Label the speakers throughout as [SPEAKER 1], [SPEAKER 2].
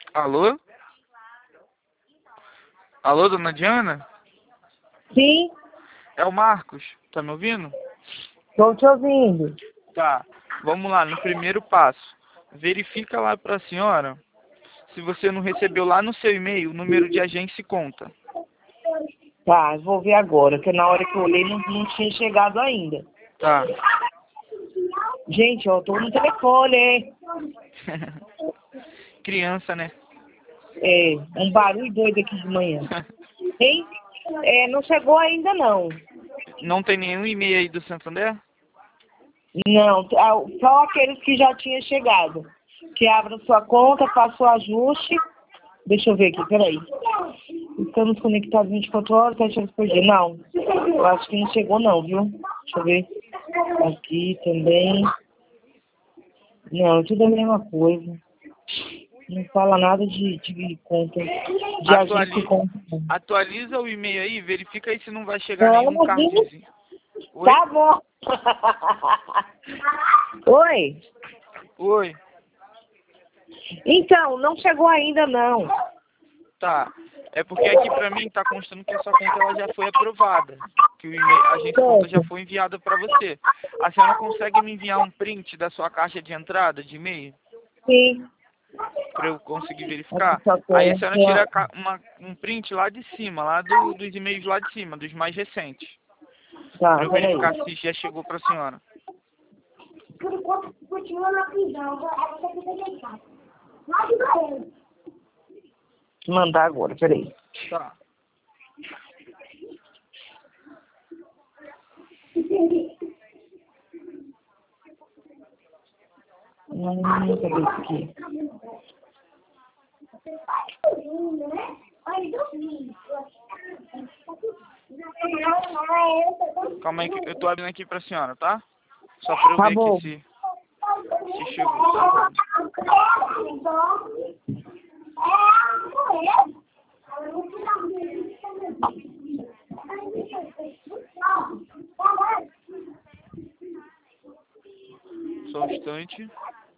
[SPEAKER 1] Alô? Alô, dona Diana?
[SPEAKER 2] Sim,
[SPEAKER 1] É o Marcos. Tá me ouvindo?
[SPEAKER 2] estou te ouvindo.
[SPEAKER 1] Tá. Vamos lá, no primeiro passo. Verifica lá pra senhora se você não recebeu lá no seu e-mail o número de agência e conta.
[SPEAKER 2] Tá, eu vou ver agora, porque na hora que eu olhei não tinha chegado ainda.
[SPEAKER 1] Tá.
[SPEAKER 2] Gente, eu tô no telefone,
[SPEAKER 1] Criança, né?
[SPEAKER 2] um barulho doido aqui de manhã. Hein? Não chegou ainda não.
[SPEAKER 1] Não tem nenhum e-mail aí do Santander?
[SPEAKER 2] Não, só aqueles que já tinham chegado. Que abram sua conta, faça o ajuste. Deixa eu ver aqui, peraí. Estamos conectados 24 horas, 7 horas por dia. Não, eu acho que não chegou não, viu? Deixa eu ver. Aqui também. Não, tudo é a mesma coisa. Não fala nada de conta, de agência e conta. Não.
[SPEAKER 1] Atualiza o e-mail aí, verifica aí se não vai chegar
[SPEAKER 2] Não,
[SPEAKER 1] nenhum
[SPEAKER 2] imagina.
[SPEAKER 1] cardzinho. Oi?
[SPEAKER 2] Tá bom. Oi?
[SPEAKER 1] Oi.
[SPEAKER 2] Então, não chegou ainda não.
[SPEAKER 1] Tá. É porque aqui pra mim tá constando que a sua conta ela já foi aprovada. Que o e-mail, a agência conta já foi enviada pra você. A senhora consegue me enviar um print da sua caixa de entrada de e-mail?
[SPEAKER 2] Sim.
[SPEAKER 1] Pra eu conseguir
[SPEAKER 2] Aqui
[SPEAKER 1] verificar?
[SPEAKER 2] sua
[SPEAKER 1] Aí a senhora tira
[SPEAKER 2] conta.
[SPEAKER 1] um print lá de cima, dos e-mails lá de cima, dos mais recentes. Pra
[SPEAKER 2] Tá,
[SPEAKER 1] eu
[SPEAKER 2] peraí.
[SPEAKER 1] verificar se já chegou pra senhora.
[SPEAKER 3] Por enquanto, continua na prisão. Ela vai ter que ser deixada. Lá de Bahia.
[SPEAKER 2] Vou mandar agora, peraí.
[SPEAKER 1] Tá.
[SPEAKER 2] Cadê isso aqui?
[SPEAKER 1] Calma aí que eu tô abrindo aqui pra senhora, tá? Só pra eu
[SPEAKER 2] Tá
[SPEAKER 1] ver
[SPEAKER 2] bom.
[SPEAKER 1] aqui se chegou. Tá? Só um instante.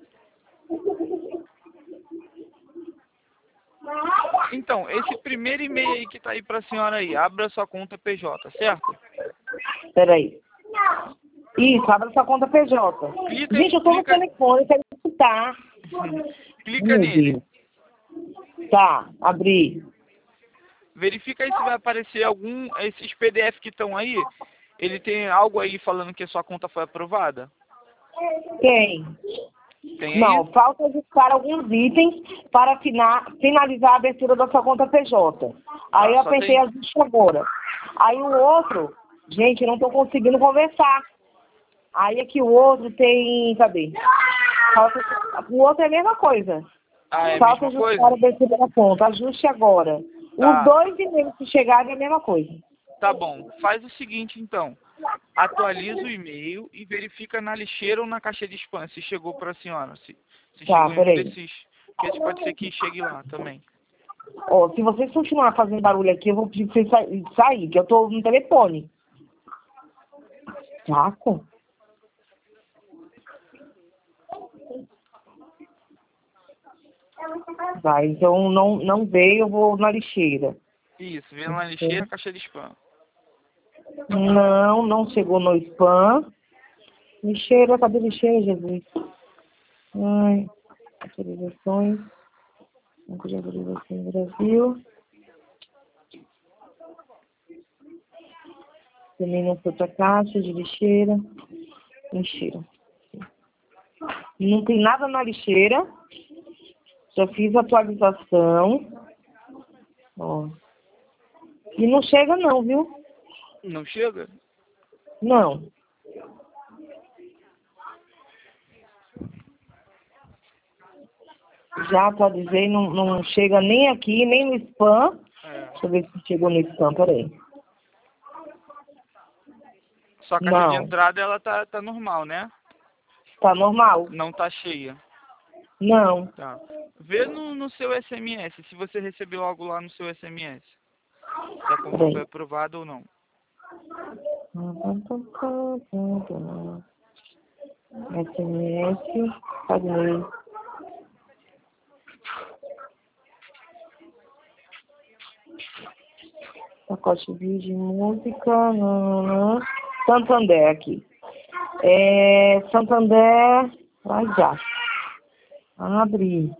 [SPEAKER 1] Então, esse primeiro e-mail aí que tá aí pra senhora aí, abra sua conta PJ, certo?
[SPEAKER 2] Peraí. Isso, abre sua conta PJ.
[SPEAKER 1] Clica,
[SPEAKER 2] Gente, eu tô no telefone, eu quero escutar.
[SPEAKER 1] clica
[SPEAKER 2] Meu
[SPEAKER 1] nele.
[SPEAKER 2] Deus. Tá, abri.
[SPEAKER 1] Verifica aí se vai aparecer esses PDF que estão aí. Ele tem algo aí falando que a sua conta foi aprovada?
[SPEAKER 2] Tem.
[SPEAKER 1] Tem aí?
[SPEAKER 2] Não, falta ajustar alguns itens para finalizar a abertura da sua conta PJ. Aí eu
[SPEAKER 1] Só
[SPEAKER 2] apertei
[SPEAKER 1] tem.
[SPEAKER 2] ajuste agora. Aí o outro, gente, eu não tô conseguindo conversar. Aí aqui o outro tem, cadê? O outro é a mesma coisa.
[SPEAKER 1] Ah, é a
[SPEAKER 2] Falta
[SPEAKER 1] mesma
[SPEAKER 2] ajustar a
[SPEAKER 1] coisa?
[SPEAKER 2] abertura da conta. Ajuste agora. Os
[SPEAKER 1] Tá,
[SPEAKER 2] dois e-mails que chegarem é a mesma coisa.
[SPEAKER 1] tá bom. Faz o seguinte então. Atualiza o e-mail e verifica na lixeira ou na caixa de spam se chegou pra senhora. Se
[SPEAKER 2] Tá,
[SPEAKER 1] chegou em um
[SPEAKER 2] peraí.
[SPEAKER 1] desses. Porque pode ser que chegue lá também.
[SPEAKER 2] Ó, se vocês continuarem fazendo barulho aqui, eu vou pedir pra vocês sair, que eu tô no telefone. Saco? Vai, então não veio, eu vou na lixeira.
[SPEAKER 1] Isso, vê na lixeira e na caixa de spam.
[SPEAKER 2] Não chegou no spam. Lixeira, cadê lixeira, Jesus? Ai, autorizações. Banco de autorização no Brasil. Também não foi pra caixa de lixeira. Lixeira. Não tem nada na lixeira. Já fiz a atualização. Ó. E não chega não, viu?
[SPEAKER 1] Não chega?
[SPEAKER 2] Não. Já atualizei, não chega nem aqui, nem no spam.
[SPEAKER 1] É.
[SPEAKER 2] Deixa eu ver se chegou no spam, peraí.
[SPEAKER 1] Sua caixa de
[SPEAKER 2] Não,
[SPEAKER 1] entrada ela tá normal, né?
[SPEAKER 2] tá normal.
[SPEAKER 1] Não tá cheia.
[SPEAKER 2] Não.
[SPEAKER 1] Tá. Vê no seu SMS, se você recebeu algo lá no seu SMS. Se a conta foi
[SPEAKER 2] Peraí.
[SPEAKER 1] aprovada ou não.
[SPEAKER 2] SMS, cadê? Pacote de música. Santander aqui. Santander. Vai já. Abre.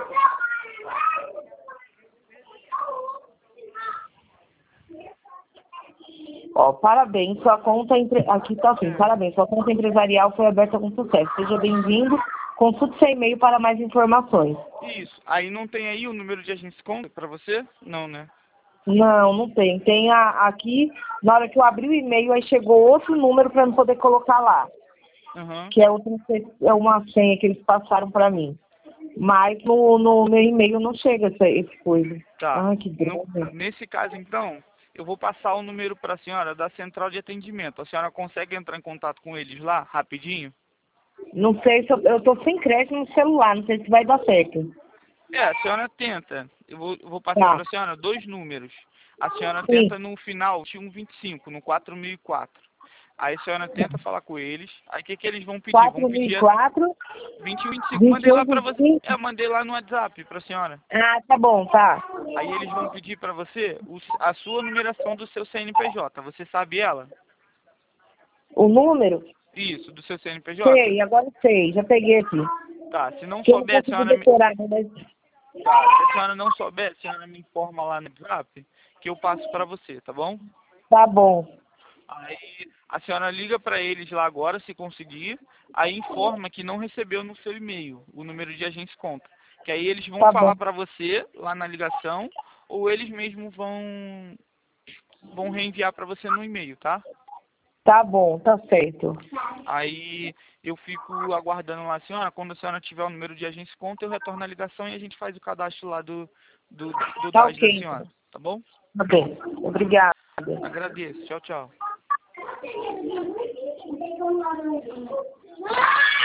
[SPEAKER 2] Ó, parabéns, sua conta aqui tá assim, parabéns, sua conta empresarial foi aberta com sucesso. Seja bem-vindo. Consulte seu e-mail para mais informações.
[SPEAKER 1] Isso. Aí não tem aí o número de agência conta para você? Não, né?
[SPEAKER 2] Não tem. Tem aqui, na hora que eu abri o e-mail, aí chegou outro número para eu poder colocar lá.
[SPEAKER 1] Uhum.
[SPEAKER 2] Que é uma senha que eles passaram para mim. Mas no meu e-mail não chega esse coisa.
[SPEAKER 1] Tá.
[SPEAKER 2] Ai, que droga.
[SPEAKER 1] Nesse caso, então, eu vou passar o número para a senhora da central de atendimento. A senhora consegue entrar em contato com eles lá, rapidinho?
[SPEAKER 2] Não sei se eu tô sem crédito no celular, não sei se vai dar certo.
[SPEAKER 1] A senhora tenta. Eu vou passar
[SPEAKER 2] Tá.
[SPEAKER 1] para a senhora 2 números. A senhora
[SPEAKER 2] Sim.
[SPEAKER 1] tenta no final, 125, no 4004. Aí a senhora tenta falar com eles. Aí o que eles vão pedir? Vão pedir
[SPEAKER 2] 4004.
[SPEAKER 1] 2125. Mandei lá para você.
[SPEAKER 2] 2125.
[SPEAKER 1] Eu mandei lá no WhatsApp para a senhora.
[SPEAKER 2] Ah, tá bom, tá.
[SPEAKER 1] Aí eles vão pedir para você a sua numeração do seu CNPJ. Você sabe ela?
[SPEAKER 2] O número?
[SPEAKER 1] Isso, do seu CNPJ?
[SPEAKER 2] Sei, agora sei, já peguei aqui.
[SPEAKER 1] Tá, se não
[SPEAKER 2] Que eu não
[SPEAKER 1] souber, a
[SPEAKER 2] consegui
[SPEAKER 1] senhora me...
[SPEAKER 2] decorar, mas...
[SPEAKER 1] Tá, se a senhora não souber, a senhora me informa lá no WhatsApp que eu passo para você, tá bom?
[SPEAKER 2] Tá bom.
[SPEAKER 1] Aí a senhora liga para eles lá agora, se conseguir, aí informa que não recebeu no seu e-mail o número de agência conta. Que aí eles vão
[SPEAKER 2] Tá
[SPEAKER 1] falar
[SPEAKER 2] bom.
[SPEAKER 1] para você lá na ligação, ou eles mesmos vão reenviar para você no e-mail, tá?
[SPEAKER 2] Tá bom, tá certo.
[SPEAKER 1] Aí eu fico aguardando lá a senhora. Quando a senhora tiver o número de agência conta, eu retorno a ligação e a gente faz o cadastro lá do
[SPEAKER 2] Tá
[SPEAKER 1] DAS da
[SPEAKER 2] ok.
[SPEAKER 1] senhora, tá bom?
[SPEAKER 2] Tá bem. Obrigada.
[SPEAKER 1] Agradeço. Tchau, tchau.